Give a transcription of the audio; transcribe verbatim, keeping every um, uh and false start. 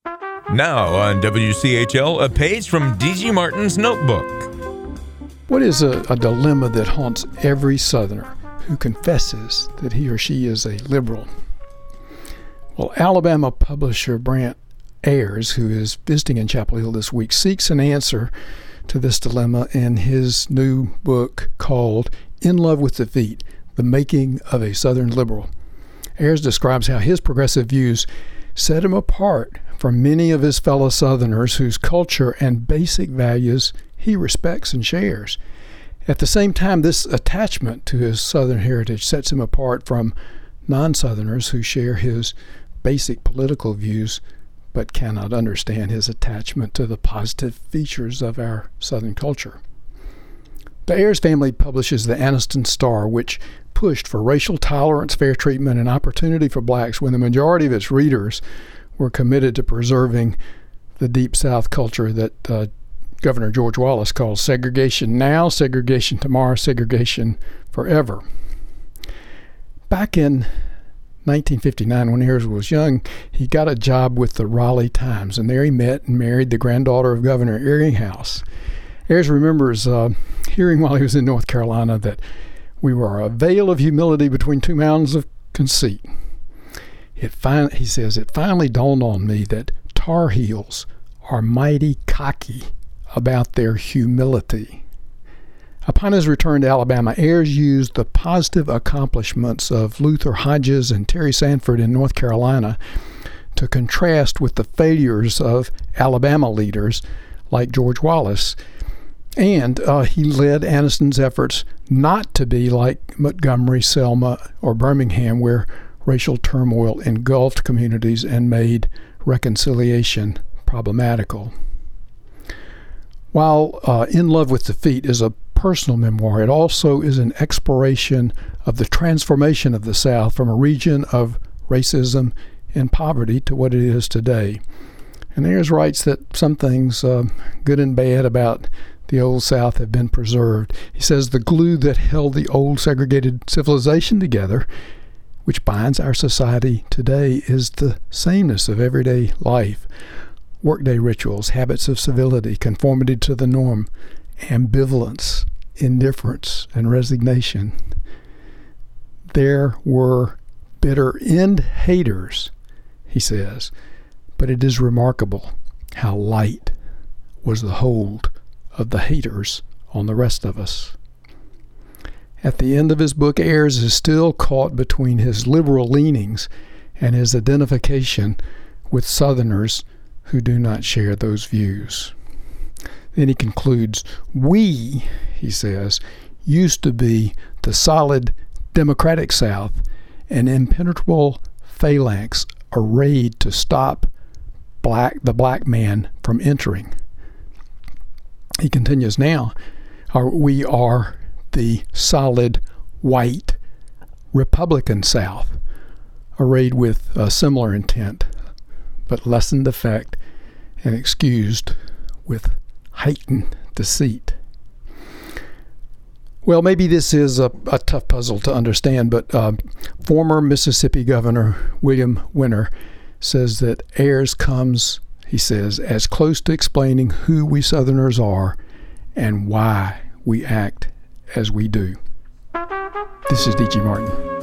Now on W C H L, a page from D G Martin's notebook. What is a, a dilemma that haunts every Southerner who confesses that he or she is a liberal? Well, Alabama publisher Brant Ayers, who is visiting in Chapel Hill this week, seeks an answer to this dilemma in his new book called In Love with Defeat: The Making of a Southern Liberal. Ayers describes how his progressive views set him apart from many of his fellow Southerners whose culture and basic values he respects and shares. At the same time, this attachment to his Southern heritage sets him apart from non-Southerners who share his basic political views but cannot understand his attachment to the positive features of our Southern culture. The Ayers family publishes the Anniston Star, which pushed for racial tolerance, fair treatment, and opportunity for blacks when the majority of its readers were committed to preserving the Deep South culture that uh, Governor George Wallace calls segregation now, segregation tomorrow, segregation forever. Back in nineteen fifty-nine, when Ayers was young, he got a job with the Raleigh Times, and there he met and married the granddaughter of Governor Eringhouse. Ayers remembers uh, hearing while he was in North Carolina that we were a veil of humility between two mountains of conceit. It fin- he says, it finally dawned on me that Tar Heels are mighty cocky about their humility. Upon his return to Alabama, Ayers used the positive accomplishments of Luther Hodges and Terry Sanford in North Carolina to contrast with the failures of Alabama leaders like George Wallace. And uh, he led Anniston's efforts not to be like Montgomery, Selma, or Birmingham, where racial turmoil engulfed communities and made reconciliation problematical. While uh, In Love with Defeat is a personal memoir, it also is an exploration of the transformation of the South from a region of racism and poverty to what it is today. And Ayers writes that some things, uh, good and bad, about the old South have been preserved. He says the glue that held the old segregated civilization together, which binds our society today, is the sameness of everyday life. Workday rituals, habits of civility, conformity to the norm, ambivalence, indifference, and resignation. There were bitter end haters, he says, but it is remarkable how light was the hold of the haters on the rest of us. At the end of his book, Ayers is still caught between his liberal leanings and his identification with Southerners who do not share those views. Then he concludes, we, he says, used to be the solid Democratic South, an impenetrable phalanx arrayed to stop black the black man from entering. He continues, now our, we are the solid white Republican South, arrayed with a similar intent, but lessened effect and excused with heightened deceit. Well, maybe this is a, a tough puzzle to understand, but uh, former Mississippi Governor William Winter says that Ayers comes, he says, as close to explaining who we Southerners are and why we act as we do. This is D G Martin.